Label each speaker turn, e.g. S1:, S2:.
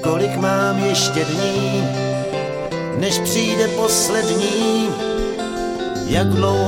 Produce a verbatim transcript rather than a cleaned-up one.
S1: kolik mám ještě dní, než přijde poslední, jak dlouho